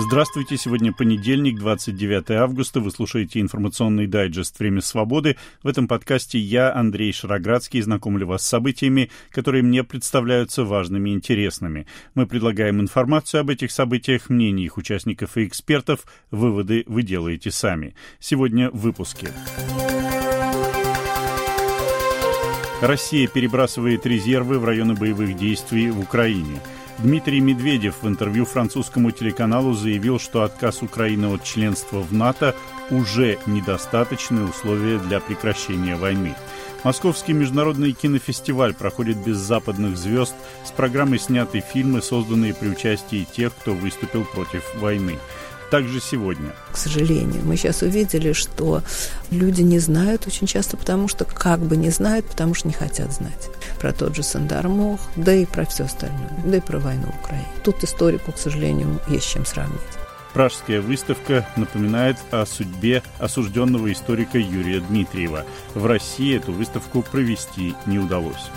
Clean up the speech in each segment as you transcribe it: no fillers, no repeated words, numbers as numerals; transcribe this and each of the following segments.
Здравствуйте, сегодня понедельник, 29 августа. Вы слушаете информационный дайджест «Время свободы». В этом подкасте я, Андрей Шароградский, знакомлю вас с событиями, которые мне представляются важными и интересными. Мы предлагаем информацию об этих событиях, мнения их участников и экспертов. Выводы вы делаете сами. Сегодня в выпуске. Россия перебрасывает резервы в районы боевых действий в Украине. Дмитрий Медведев в интервью французскому телеканалу заявил, что отказ Украины от членства в НАТО уже недостаточные условия для прекращения войны. Московский международный кинофестиваль проходит без западных звезд. С программы сняты фильмы, созданные при участии тех, кто выступил против войны. Также сегодня. К сожалению, мы сейчас увидели, что люди не знают очень часто, потому что как бы не знают, потому что не хотят знать. Про тот же Сандармох, да и про все остальное, да и про войну в Украине. Тут историку, к сожалению, есть с чем сравнить. Пражская выставка напоминает о судьбе осужденного историка Юрия Дмитриева. В России эту выставку провести не удалось.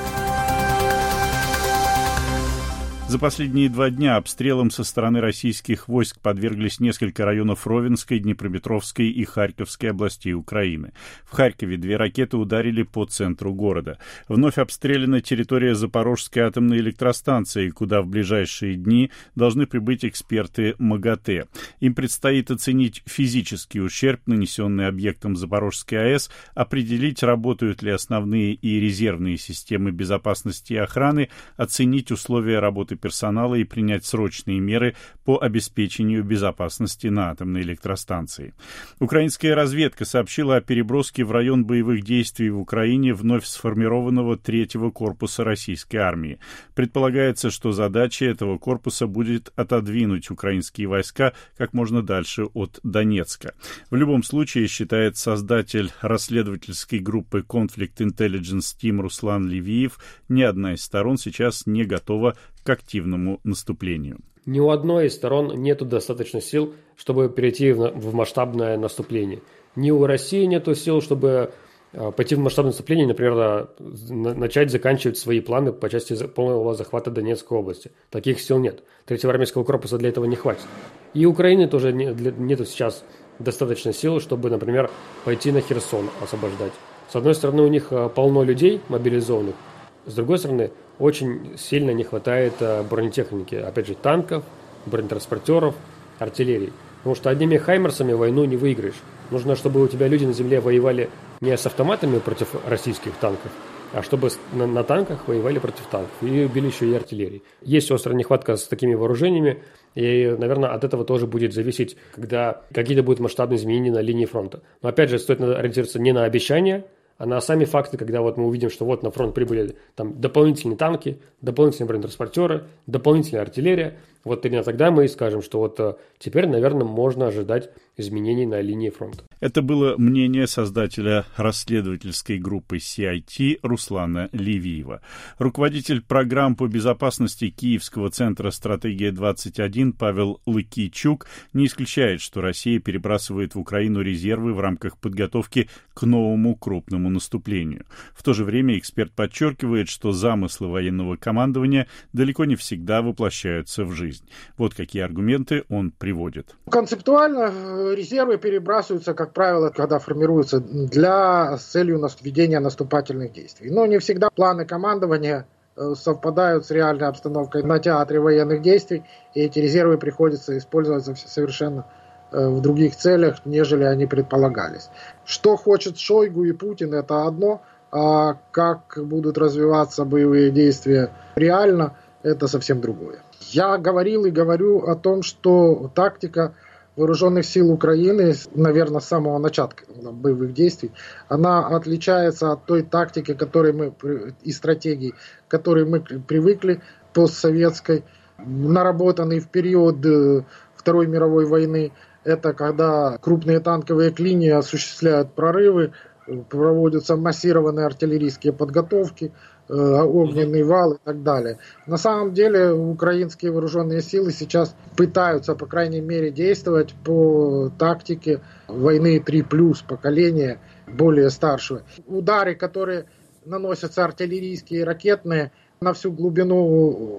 За последние 2 дня обстрелам со стороны российских войск подверглись несколько районов Ровенской, Днепропетровской и Харьковской областей Украины. В Харькове 2 ракеты ударили по центру города. Вновь обстреляна территория Запорожской атомной электростанции, куда в ближайшие дни должны прибыть эксперты МАГАТЭ. Им предстоит оценить физический ущерб, нанесенный объектам Запорожской АЭС, определить, работают ли основные и резервные системы безопасности и охраны, оценить условия работы персонала и принять срочные меры по обеспечению безопасности на атомной электростанции. Украинская разведка сообщила о переброске в район боевых действий в Украине вновь сформированного 3-го корпуса российской армии. Предполагается, что задача этого корпуса будет отодвинуть украинские войска как можно дальше от Донецка. В любом случае, считает создатель расследовательской группы Conflict Intelligence Team Руслан Ливиев, ни одна из сторон сейчас не готова к активному наступлению. Ни у одной из сторон нет достаточно сил, чтобы перейти в масштабное наступление. Ни у России нет сил, чтобы пойти в масштабное наступление, например, начать заканчивать свои планы по части полного захвата Донецкой области. Таких сил нет. 3-го армейского корпуса для этого не хватит. И у Украины тоже нет сейчас достаточно сил, чтобы, например, пойти на Херсон освобождать. С одной стороны, у них полно людей мобилизованных, с другой стороны, очень сильно не хватает бронетехники, опять же, танков, бронетранспортеров, артиллерии. Потому что одними хаймерсами войну не выиграешь. Нужно, чтобы у тебя люди на земле воевали не с автоматами против российских танков, а чтобы на танках воевали против танков и били еще и артиллерии. Есть острая нехватка с такими вооружениями, и, наверное, от этого тоже будет зависеть, когда какие-то будут масштабные изменения на линии фронта. Но, опять же, стоит ориентироваться не на обещания, а на сами факты, когда вот мы увидим, что вот на фронт прибыли там дополнительные танки, дополнительные бронетранспортеры, дополнительная артиллерия, вот именно тогда мы и скажем, что вот теперь, наверное, можно ожидать изменений на линии фронта. Это было мнение создателя расследовательской группы CIT Руслана Ливиева. Руководитель программ по безопасности Киевского центра «Стратегия-21» Павел Лыкийчук не исключает, что Россия перебрасывает в Украину резервы в рамках подготовки к новому крупному наступлению. В то же время эксперт подчеркивает, что замыслы военного командования далеко не всегда воплощаются в жизнь. Вот какие аргументы он приводит. Концептуально резервы перебрасываются, как правило, когда формируются с целью ведения наступательных действий. Но не всегда планы командования совпадают с реальной обстановкой на театре военных действий, и эти резервы приходится использовать совершенно в других целях, нежели они предполагались. Что хочет Шойгу и Путин, это одно, а как будут развиваться боевые действия реально, это совсем другое. Я говорил и говорю о том, что тактика вооруженных сил Украины, наверное, с самого начала боевых действий, она отличается от той тактики, и стратегии, к которой мы привыкли, постсоветской, наработанной в период Второй мировой войны. Это когда крупные танковые клинии осуществляют прорывы, проводятся массированные артиллерийские подготовки, огненный вал и так далее. На самом деле украинские вооруженные силы сейчас пытаются, по крайней мере, действовать по тактике войны 3+, поколения более старшего. Удары, которые наносятся артиллерийские и ракетные, на всю глубину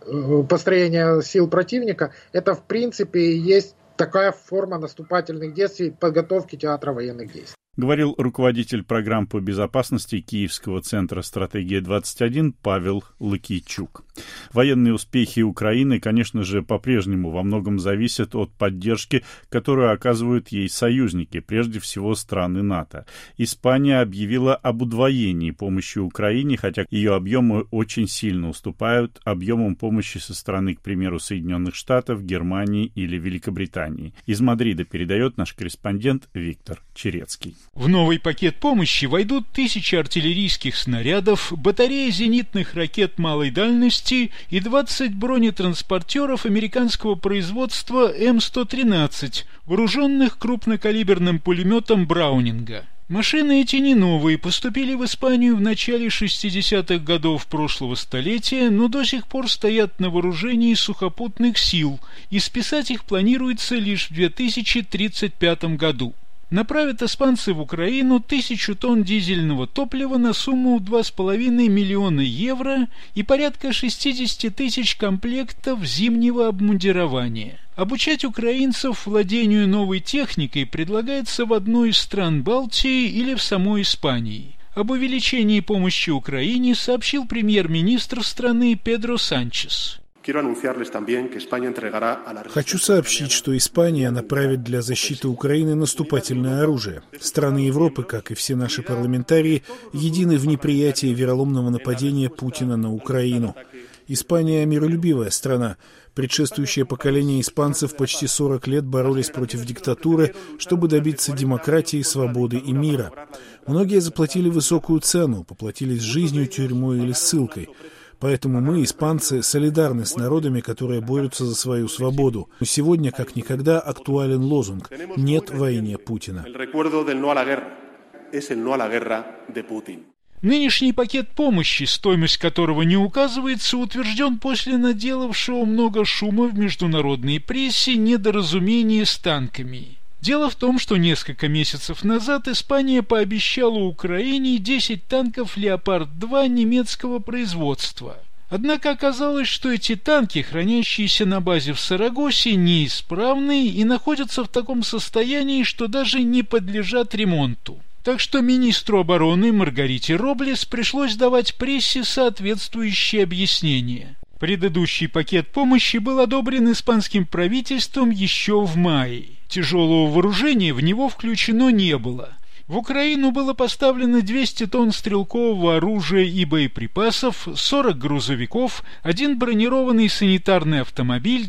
построения сил противника, это в принципе есть такая форма наступательных действий, подготовки театра военных действий. Говорил руководитель программ по безопасности Киевского центра «Стратегия-21» Павел Лакийчук. Военные успехи Украины, конечно же, по-прежнему во многом зависят от поддержки, которую оказывают ей союзники, прежде всего страны НАТО. Испания объявила об удвоении помощи Украине, хотя ее объемы очень сильно уступают объемам помощи со стороны, к примеру, Соединенных Штатов, Германии или Великобритании. Из Мадрида передает наш корреспондент Виктор Черецкий. В новый пакет помощи войдут 1000 артиллерийских снарядов, батареи зенитных ракет малой дальности и 20 бронетранспортеров американского производства М-113, вооруженных крупнокалиберным пулеметом Браунинга. Машины эти не новые, поступили в Испанию в начале 60-х годов прошлого столетия, но до сих пор стоят на вооружении сухопутных сил, и списать их планируется лишь в 2035 году. Направят испанцы в Украину 1000 тонн дизельного топлива на сумму 2,5 миллиона евро и порядка 60 тысяч комплектов зимнего обмундирования. Обучать украинцев владению новой техникой предлагается в одной из стран Балтии или в самой Испании. Об увеличении помощи Украине сообщил премьер-министр страны Педро Санчес. Хочу сообщить, что Испания направит для защиты Украины наступательное оружие. Страны Европы, как и все наши парламентарии, едины в неприятии вероломного нападения Путина на Украину. Испания – миролюбивая страна. Предшествующее поколение испанцев почти 40 лет боролись против диктатуры, чтобы добиться демократии, свободы и мира. Многие заплатили высокую цену, поплатились жизнью, тюрьмой или ссылкой. Поэтому мы, испанцы, солидарны с народами, которые борются за свою свободу. Но сегодня, как никогда, актуален лозунг «Нет войне Путина». Нынешний пакет помощи, стоимость которого не указывается, утвержден после наделавшего много шума в международной прессе недоразумения с танками. Дело в том, что несколько месяцев назад Испания пообещала Украине 10 танков «Леопард-2» немецкого производства. Однако оказалось, что эти танки, хранящиеся на базе в Сарагосе, неисправны и находятся в таком состоянии, что даже не подлежат ремонту. Так что министру обороны Маргарите Роблес пришлось давать прессе соответствующие объяснения. Предыдущий пакет помощи был одобрен испанским правительством еще в мае. Тяжелого вооружения в него включено не было. В Украину было поставлено 200 тонн стрелкового оружия и боеприпасов, 40 грузовиков, 1 бронированный санитарный автомобиль,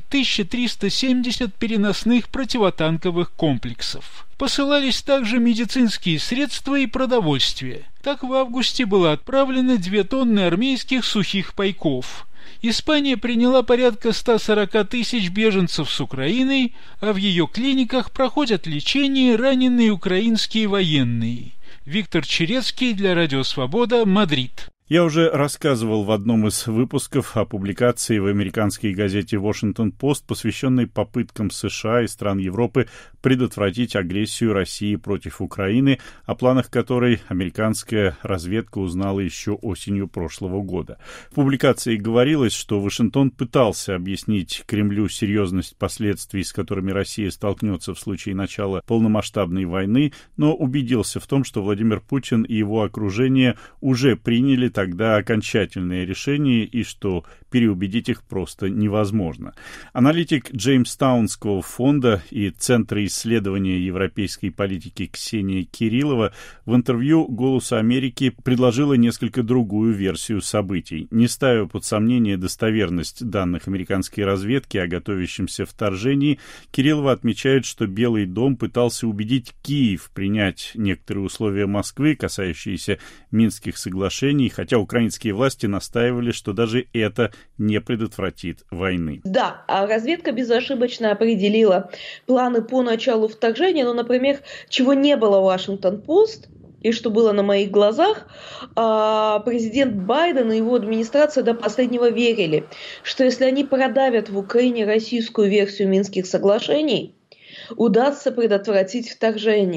1370 переносных противотанковых комплексов. Посылались также медицинские средства и продовольствие. Так в августе было отправлено 2 тонны армейских сухих пайков. Испания приняла порядка 140 тысяч беженцев с Украины, а в ее клиниках проходят лечение раненые украинские военные. Виктор Черецкий для Радио Свобода, Мадрид. Я уже рассказывал в одном из выпусков о публикации в американской газете «Вашингтон-Пост», посвященной попыткам США и стран Европы предотвратить агрессию России против Украины, о планах которой американская разведка узнала еще осенью прошлого года. В публикации говорилось, что Вашингтон пытался объяснить Кремлю серьезность последствий, с которыми Россия столкнется в случае начала полномасштабной войны, но убедился в том, что Владимир Путин и его окружение уже приняли тогда окончательное решение и что переубедить их просто невозможно. Аналитик Джеймстаунского фонда и Центра исследования европейской политики Ксения Кириллова в интервью «Голосу Америки» предложила несколько другую версию событий. Не ставя под сомнение достоверность данных американской разведки о готовящемся вторжении, Кириллова отмечает, что Белый дом пытался убедить Киев принять некоторые условия Москвы, касающиеся Минских соглашений, хотя украинские власти настаивали, что даже это не предотвратит войны. Да, разведка безошибочно определила планы по началу вторжения, но, например, чего не было в Вашингтон-Пост, и что было на моих глазах, президент Байден и его администрация до последнего верили, что если они продавят в Украине российскую версию Минских соглашений, удастся предотвратить вторжение.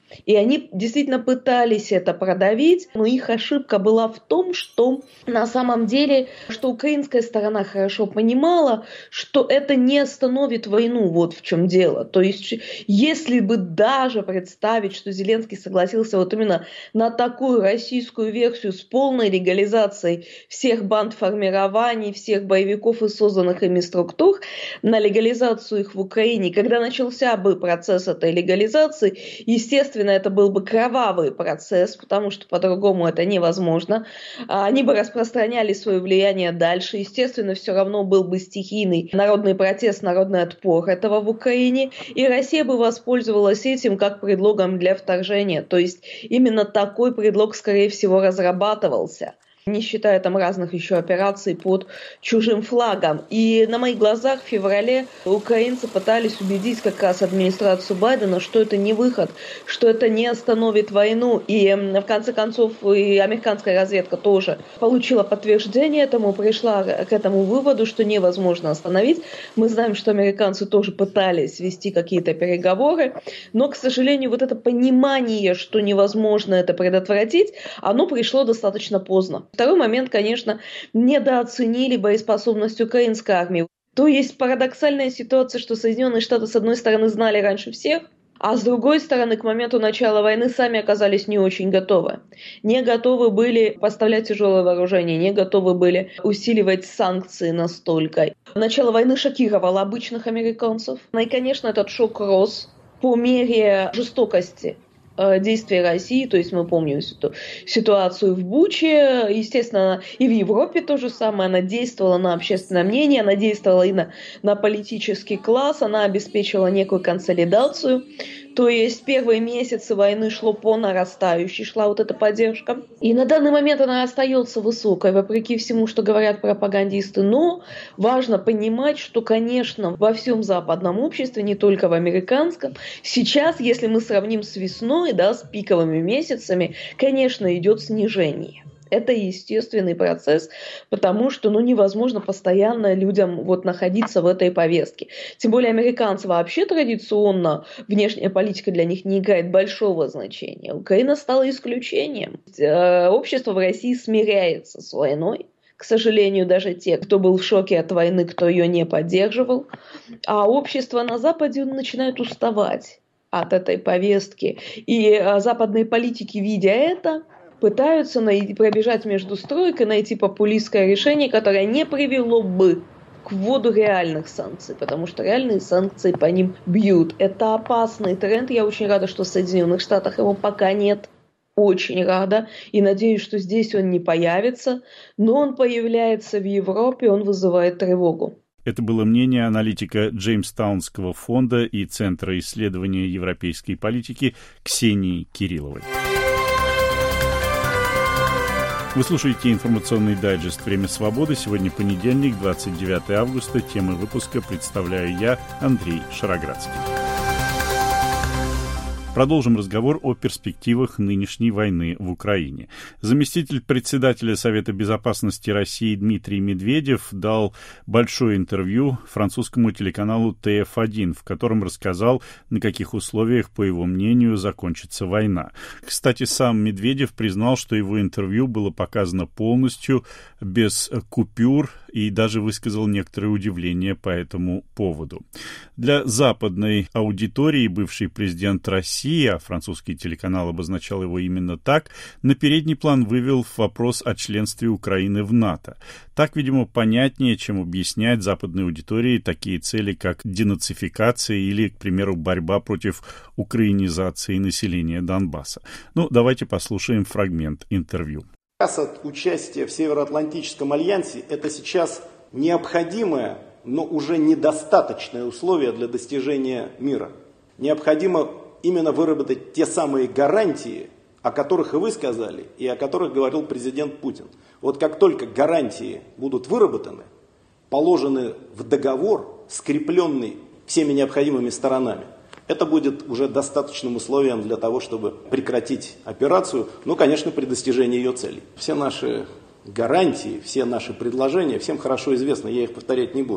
И они действительно пытались это продавить, но их ошибка была в том, что на самом деле, что украинская сторона хорошо понимала, что это не остановит войну, вот в чем дело. То есть, если бы даже представить, что Зеленский согласился вот именно на такую российскую версию с полной легализацией всех бандформирований, всех боевиков и созданных ими структур, на легализацию их в Украине, когда начался бы процесс этой легализации, естественно, это был бы кровавый процесс, потому что по-другому это невозможно. Они бы распространяли свое влияние дальше. Естественно, все равно был бы стихийный народный протест, народный отпор этого в Украине. И Россия бы воспользовалась этим как предлогом для вторжения. То есть именно такой предлог, скорее всего, разрабатывался, не считая там разных еще операций под чужим флагом. И на моих глазах в феврале украинцы пытались убедить как раз администрацию Байдена, что это не выход, что это не остановит войну. И в конце концов и американская разведка тоже получила подтверждение этому, пришла к этому выводу, что невозможно остановить. Мы знаем, что американцы тоже пытались вести какие-то переговоры, но, к сожалению, вот это понимание, что невозможно это предотвратить, оно пришло достаточно поздно. Второй момент, конечно, недооценили боеспособность украинской армии. То есть парадоксальная ситуация, что Соединенные Штаты, с одной стороны, знали раньше всех, а с другой стороны, к моменту начала войны сами оказались не очень готовы. Не готовы были поставлять тяжелое вооружение, не готовы были усиливать санкции настолько. Начало войны шокировало обычных американцев. Ну и, конечно, этот шок рос по мере жестокости действий России, то есть мы помним ситуацию в Буче, естественно, и в Европе то же самое, она действовала на общественное мнение, она действовала и на политический класс, она обеспечивала некую консолидацию, то есть первые месяцы войны шло по нарастающей, шла вот эта поддержка, и на данный момент она остается высокой, вопреки всему, что говорят пропагандисты, но важно понимать, что, конечно, во всем западном обществе, не только в американском, сейчас, если мы сравним с весной, да, с пиковыми месяцами, конечно, идет снижение. Это естественный процесс, потому что невозможно постоянно людям находиться в этой повестке. Тем более американцы вообще традиционно, внешняя политика для них не играет большого значения. Украина стала исключением. Общество в России смиряется с войной. К сожалению, даже те, кто был в шоке от войны, кто ее не поддерживал. А общество на Западе начинает уставать от этой повестки. И западные политики, видя это, пытаются пробежать между стройкой, найти популистское решение, которое не привело бы к вводу реальных санкций, потому что реальные санкции по ним бьют. Это опасный тренд. Я очень рада, что в Соединенных Штатах его пока нет. Очень рада. И надеюсь, что здесь он не появится. Но он появляется в Европе, он вызывает тревогу. Это было мнение аналитика Джеймстаунского фонда и Центра исследования европейской политики Ксении Кирилловой. Вы слушаете информационный дайджест «Время свободы». Сегодня понедельник, 29 августа. Темы выпуска представляю я, Андрей Шароградский. Продолжим разговор о перспективах нынешней войны в Украине. Заместитель председателя Совета безопасности России Дмитрий Медведев дал большое интервью французскому телеканалу ТФ1, в котором рассказал, на каких условиях, по его мнению, закончится война. Кстати, сам Медведев признал, что его интервью было показано полностью, без купюр, и даже высказал некоторое удивление по этому поводу. Для западной аудитории бывший президент России, а французский телеканал обозначал его именно так, на передний план вывел вопрос о членстве Украины в НАТО. Так, видимо, понятнее, чем объяснять западной аудитории такие цели, как денацификация или, к примеру, борьба против украинизации населения Донбасса. Давайте послушаем фрагмент интервью. Отказ от участия в Североатлантическом альянсе – это сейчас необходимое, но уже недостаточное условие для достижения мира. Необходимо именно выработать те самые гарантии, о которых и вы сказали, и о которых говорил президент Путин. Вот как только гарантии будут выработаны, положены в договор, скрепленный всеми необходимыми сторонами, это будет уже достаточным условием для того, чтобы прекратить операцию, конечно, при достижении ее целей. Все наши гарантии, все наши предложения всем хорошо известны, я их повторять не буду.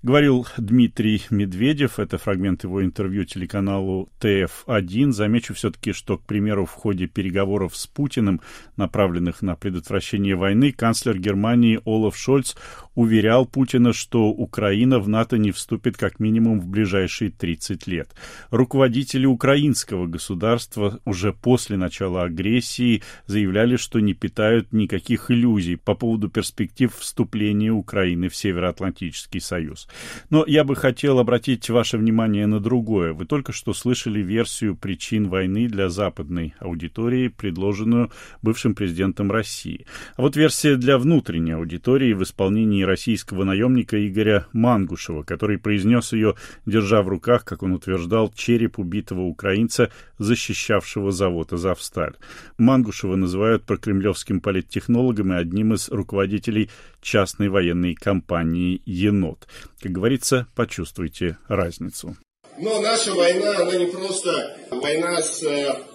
Говорил Дмитрий Медведев, это фрагмент его интервью телеканалу ТФ-1. Замечу все-таки, что, к примеру, в ходе переговоров с Путиным, направленных на предотвращение войны, канцлер Германии Олаф Шольц уверял Путина, что Украина в НАТО не вступит как минимум в ближайшие 30 лет. Руководители украинского государства уже после начала агрессии заявляли, что не питают никаких иллюзий по поводу перспектив вступления Украины в Североатлантический Союз. Но я бы хотел обратить ваше внимание на другое. Вы только что слышали версию причин войны для западной аудитории, предложенную бывшим президентом России. А вот версия для внутренней аудитории в исполнении российского наемника Игоря Мангушева, который произнес ее, держа в руках, как он утверждал, череп убитого украинца, защищавшего завод «Азовсталь». Мангушева называют прокремлевским политтехнологом и одним из руководителей частной военной компании «Енот». Как говорится, почувствуйте разницу. Но наша война, она не просто война с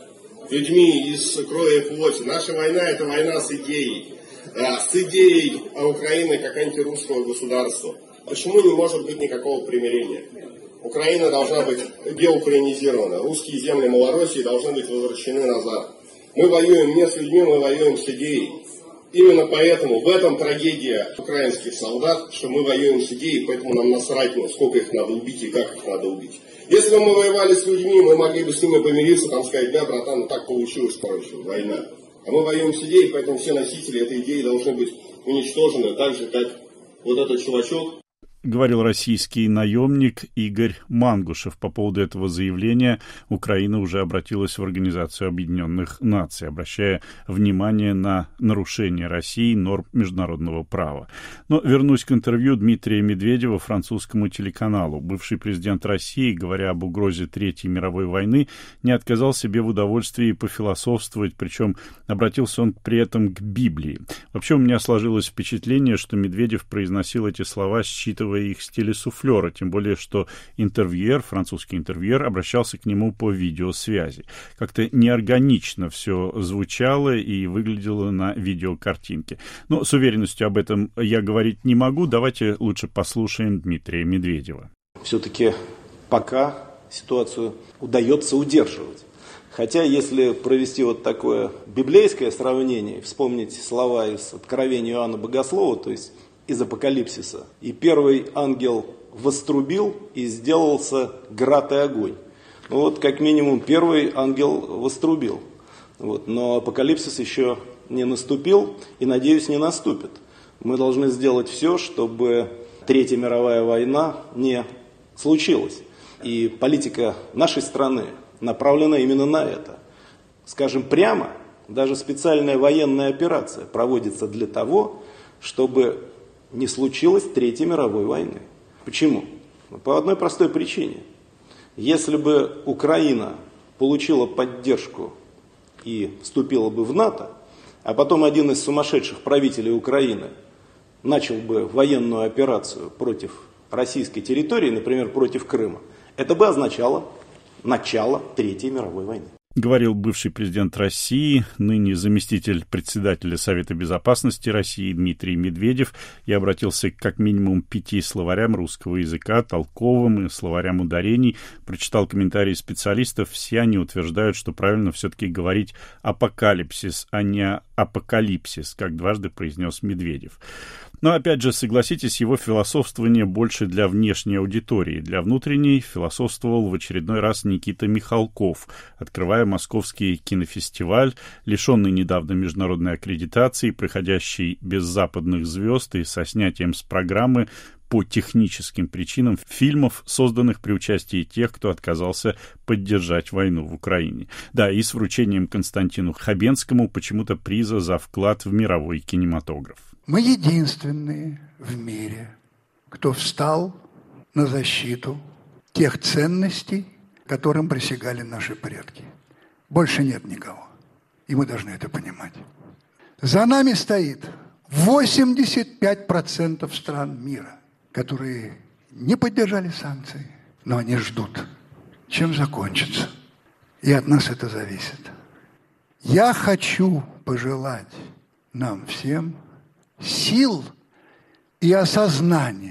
людьми из крови и плоти. Наша война – это война с идеей. С идеей Украины как антирусского государства. Почему не может быть никакого примирения? Украина должна быть деукраинизирована. Русские земли Малороссии должны быть возвращены назад. Мы воюем не с людьми, мы воюем с идеей. Именно поэтому в этом трагедия украинских солдат, что мы воюем с идеей, поэтому нам насрать, сколько их надо убить и как их надо убить. Если бы мы воевали с людьми, мы могли бы с ними помириться, там сказать, да, братан, так получилось, короче, война. А мы воюем с идеей, поэтому все носители этой идеи должны быть уничтожены, так же, как вот этот чувачок. Говорил российский наемник Игорь Мангушев. По поводу этого заявления Украина уже обратилась в Организацию Объединенных Наций, обращая внимание на нарушение России норм международного права. Но вернусь к интервью Дмитрия Медведева французскому телеканалу. Бывший президент России, говоря об угрозе Третьей мировой войны, не отказал себе в удовольствии пофилософствовать, причем обратился он при этом к Библии. Вообще у меня сложилось впечатление, что Медведев произносил эти слова, считывая их с телесуфлера, тем более, что французский интервьюер, обращался к нему по видеосвязи. Как-то неорганично все звучало и выглядело на видеокартинке. Но с уверенностью об этом я говорить не могу. Давайте лучше послушаем Дмитрия Медведева. Все-таки пока ситуацию удается удерживать. Хотя, если провести вот такое библейское сравнение, вспомнить слова из Откровения Иоанна Богослова, то есть из Апокалипсиса. И первый ангел вострубил, и сделался град и огонь. Ну вот, как минимум, первый ангел вострубил. Вот, но Апокалипсис еще не наступил, и, надеюсь, не наступит. Мы должны сделать все, чтобы Третья мировая война не случилась. И политика нашей страны направлена именно на это. Скажем прямо, даже специальная военная операция проводится для того, чтобы не случилось Третьей мировой войны. Почему? По одной простой причине. Если бы Украина получила поддержку и вступила бы в НАТО, а потом один из сумасшедших правителей Украины начал бы военную операцию против российской территории, например, против Крыма, это бы означало начало Третьей мировой войны. Говорил бывший президент России, ныне заместитель председателя Совета Безопасности России Дмитрий Медведев. Я обратился к как минимум 5 словарям русского языка, толковым и словарям ударений. Прочитал комментарии специалистов. Все они утверждают, что правильно все-таки говорить апокалипсис, а не апокалипсис, как дважды произнес Медведев. Но, опять же, согласитесь, его философствование больше для внешней аудитории. Для внутренней философствовал в очередной раз Никита Михалков, открывая Московский кинофестиваль, лишенный недавно международной аккредитации, проходящий без западных звезд и со снятием с программы по техническим причинам фильмов, созданных при участии тех, кто отказался поддержать войну в Украине. Да, и с вручением Константину Хабенскому почему-то приза за вклад в мировой кинематограф. Мы единственные в мире, кто встал на защиту тех ценностей, которым присягали наши предки. Больше нет никого. И мы должны это понимать. За нами стоит 85% стран мира, которые не поддержали санкции, но они ждут, чем закончится. И от нас это зависит. Я хочу пожелать нам всем сил и осознания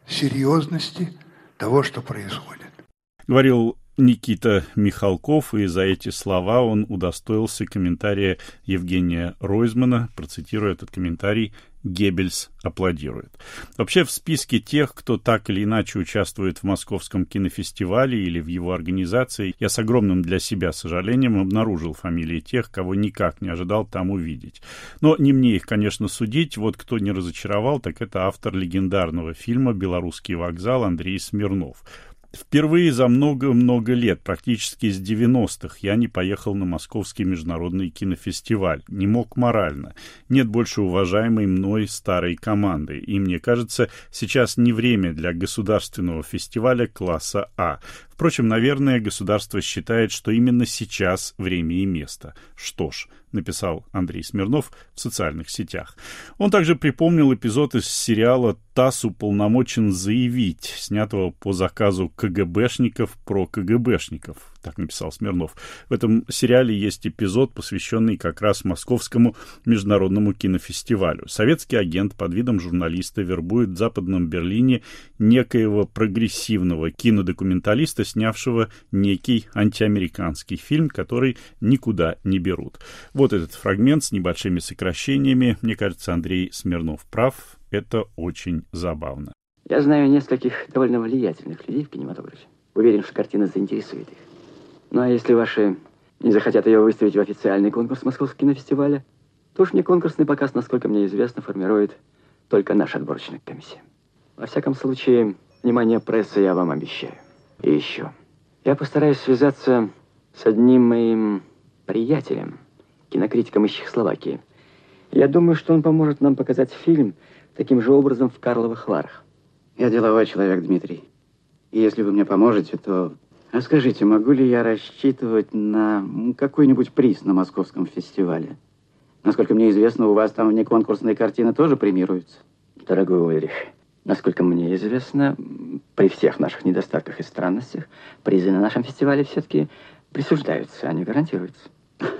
серьезности того, что происходит. Говорил Никита Михалков, и за эти слова он удостоился комментария Евгения Ройзмана. Процитирую этот комментарий: «Геббельс аплодирует». Вообще, в списке тех, кто так или иначе участвует в Московском кинофестивале или в его организации, я с огромным для себя сожалением обнаружил фамилии тех, кого никак не ожидал там увидеть. Но не мне их, конечно, судить. Вот кто не разочаровал, так это автор легендарного фильма «Белорусский вокзал» Андрей Смирнов. Впервые за много-много лет, практически с 90-х, я не поехал на Московский международный кинофестиваль. Не мог морально. Нет больше уважаемой мной старой команды. И мне кажется, сейчас не время для государственного фестиваля класса А. Впрочем, наверное, государство считает, что именно сейчас время и место. Что ж, написал Андрей Смирнов в социальных сетях. Он также припомнил эпизод из сериала «ТАСС уполномочен заявить», снятого по заказу КГБшников про КГБшников. Так написал Смирнов. В этом сериале есть эпизод, посвященный как раз Московскому международному кинофестивалю. Советский агент под видом журналиста вербует в Западном Берлине некоего прогрессивного кинодокументалиста, снявшего некий антиамериканский фильм, который никуда не берут. Вот этот фрагмент с небольшими сокращениями. Мне кажется, Андрей Смирнов прав. Это очень забавно. Я знаю нескольких довольно влиятельных людей в кинематографе. Уверен, что картина заинтересует их. Ну а если ваши не захотят ее выставить в официальный конкурс Московского кинофестиваля, то уж не конкурсный показ, насколько мне известно, формирует только наша отборочная комиссия. Во всяком случае, внимание прессы я вам обещаю. И еще. Я постараюсь связаться с одним моим приятелем, кинокритиком из Чехословакии. Я думаю, что он поможет нам показать фильм таким же образом в Карловых Варах. Я деловой человек, Дмитрий. И если вы мне поможете, то... А скажите, могу ли я рассчитывать на какой-нибудь приз на Московском фестивале? Насколько мне известно, у вас там внеконкурсные картины тоже премируются. Дорогой Ульрих, насколько мне известно, при всех наших недостатках и странностях, призы на нашем фестивале все-таки присуждаются, а не гарантируются.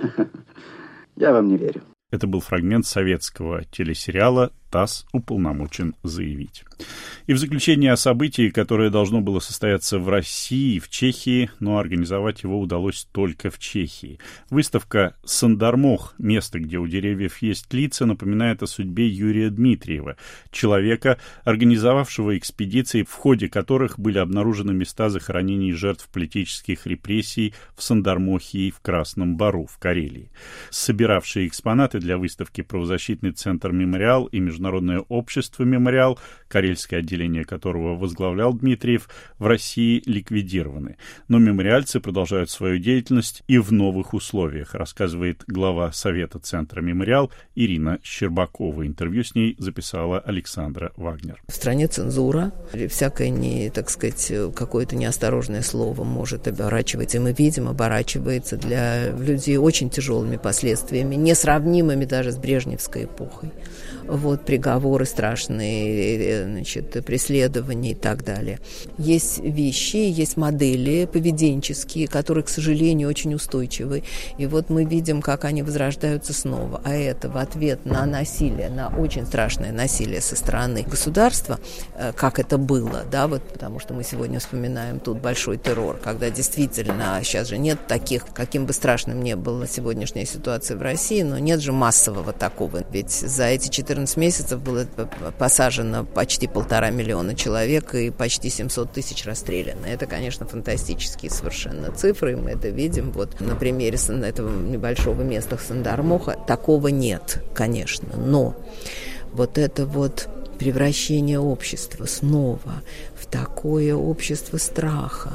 Я вам не верю. Это был фрагмент советского телесериала «ТАСС уполномочен заявить». И в заключение о событии, которое должно было состояться в России, в Чехии, но организовать его удалось только в Чехии. Выставка «Сандармох. Место, где у деревьев есть лица» напоминает о судьбе Юрия Дмитриева, человека, организовавшего экспедиции, в ходе которых были обнаружены места захоронений жертв политических репрессий в Сандармохе и в Красном Бару в Карелии. Собиравшие экспонаты для выставки правозащитный центр «Мемориал» и Международное общество «Мемориал», карельское отделение которого возглавлял Дмитриев, в России ликвидированы. Но мемориальцы продолжают свою деятельность и в новых условиях, рассказывает глава Совета центра «Мемориал» Ирина Щербакова. Интервью с ней записала Александра Вагнер. В стране цензура, всякое, какое-то неосторожное слово может оборачиваться, и мы видим, оборачивается для людей очень тяжелыми последствиями, несравнимыми даже с брежневской эпохой. Вот приговоры страшные, преследования и так далее. Есть вещи, есть модели поведенческие, которые, к сожалению, очень устойчивы. И вот мы видим, как они возрождаются снова. А это в ответ на насилие, на очень страшное насилие со стороны государства, как это было, да, вот потому что мы сегодня вспоминаем тут большой террор, когда действительно сейчас же нет таких, каким бы страшным ни была сегодняшняя ситуация в России, но нет же массового такого. Ведь за эти 14 месяцев было посажено почти 1,5 миллиона человек и почти 700 тысяч расстреляно. Это, конечно, фантастические совершенно цифры, мы это видим. Вот на примере этого небольшого места Сандармоха такого нет, конечно. Но вот это вот превращение общества снова в такое общество страха,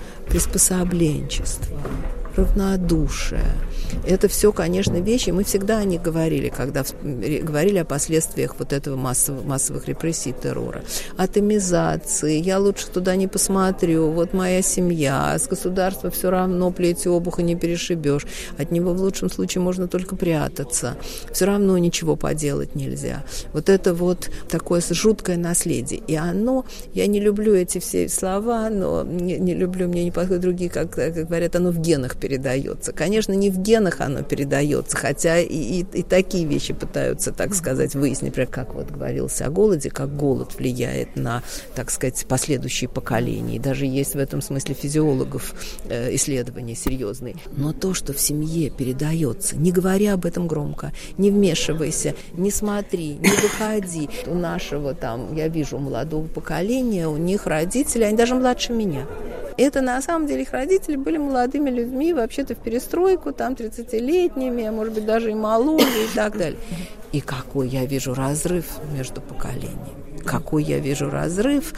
приспособленчества, равнодушие. Это все, конечно, вещи. Мы всегда о них говорили, когда говорили о последствиях вот этого массовых репрессий, террора. Атомизации. Я лучше туда не посмотрю. Вот моя семья. С государства все равно плетью обуха не перешибешь. От него в лучшем случае можно только прятаться. Все равно ничего поделать нельзя. Вот это вот такое жуткое наследие. И оно, я не люблю эти все слова, но не люблю, мне не подходят другие, как говорят, оно в генах передается. Конечно, не в генах оно передается, хотя и такие вещи пытаются, так сказать, выяснить. Например, как вот говорилось о голоде, как голод влияет на, так сказать, последующие поколения. И даже есть в этом смысле физиологов исследования серьезные. Но то, что в семье передается, не говоря об этом громко, не вмешивайся, не смотри, не выходи. У нашего там, я вижу, молодого поколения, у них родители, они даже младше меня. Это, на самом деле, их родители были молодыми людьми, вообще-то в перестройку, там, 30-летними, а может быть, даже и моложе, и так далее. И какой я вижу разрыв между поколениями. Какой я вижу разрыв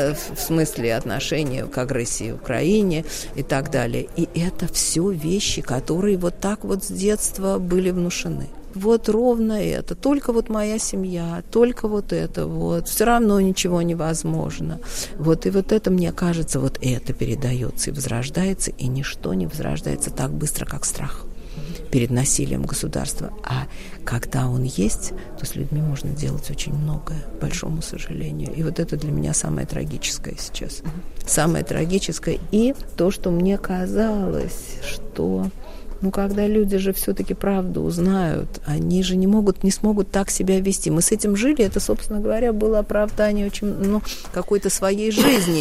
в смысле отношения к агрессии в Украине и так далее. И это все вещи, которые вот так вот с детства были внушены. Вот ровно это, только вот моя семья, только вот это вот, все равно ничего невозможно. Вот и вот это, мне кажется, вот это передается и возрождается, и ничто не возрождается так быстро, как страх перед насилием государства. А когда он есть, то с людьми можно делать очень многое, к большому сожалению. И вот это для меня самое трагическое сейчас. Самое трагическое. И то, что мне казалось, что... когда люди же все-таки правду узнают, они же не смогут так себя вести. Мы с этим жили, это, собственно говоря, было оправдание очень, какой-то своей жизни.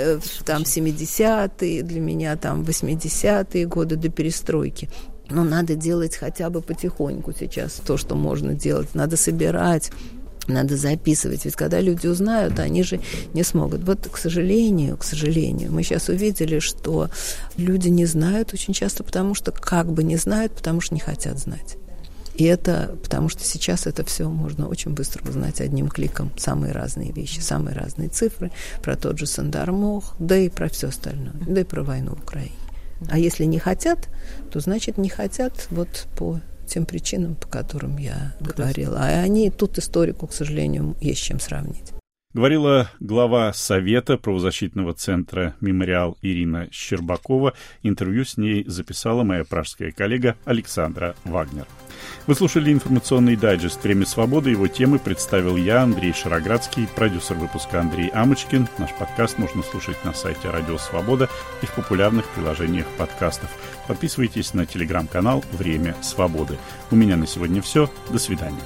Там 70-е, для меня там 80-е годы до перестройки. Но надо делать хотя бы потихоньку сейчас то, что можно делать. Надо собирать, надо записывать. Ведь когда люди узнают, они же не смогут. Вот, к сожалению, мы сейчас увидели, что люди не знают очень часто, потому что не знают, потому что не хотят знать. И это потому что сейчас это все можно очень быстро узнать одним кликом. Самые разные вещи, самые разные цифры про тот же Сандармох, да и про все остальное, да и про войну в Украине. А если не хотят, то значит не хотят вот по тем причинам, по которым я говорила. А они тут историку, к сожалению, есть чем сравнить. Говорила глава Совета правозащитного центра «Мемориал» Ирина Щербакова. Интервью с ней записала моя пражская коллега Александра Вагнер. Вы слушали информационный дайджест «Время свободы». Его темы представил я, Андрей Шароградский, продюсер выпуска Андрей Амочкин. Наш подкаст можно слушать на сайте Радио Свобода и в популярных приложениях подкастов. Подписывайтесь на телеграм-канал «Время свободы». У меня на сегодня все. До свидания.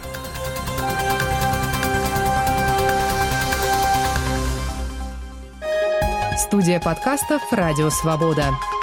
Студия подкастов «Радио Свобода».